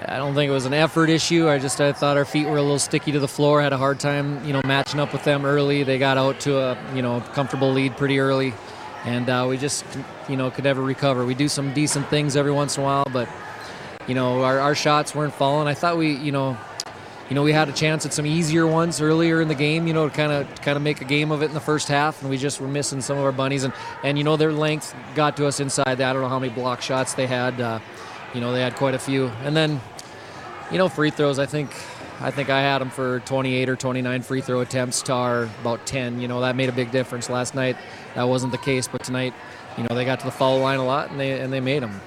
I don't think it was an effort issue. I thought our feet were a little sticky to the floor. Had a hard time, matching up with them early. They got out to a, comfortable lead pretty early, and we just, could never recover. We do some decent things every once in a while, but, our shots weren't falling. I thought we had a chance at some easier ones earlier in the game, to kind of make a game of it in the first half, and we just were missing some of our bunnies, and their length got to us inside that. I don't know how many block shots they had. They had quite a few, and then, free throws. I think I had them for 28 or 29 free throw attempts to our about 10. That made a big difference. Last night that wasn't the case, but tonight, they got to the foul line a lot, and they made them.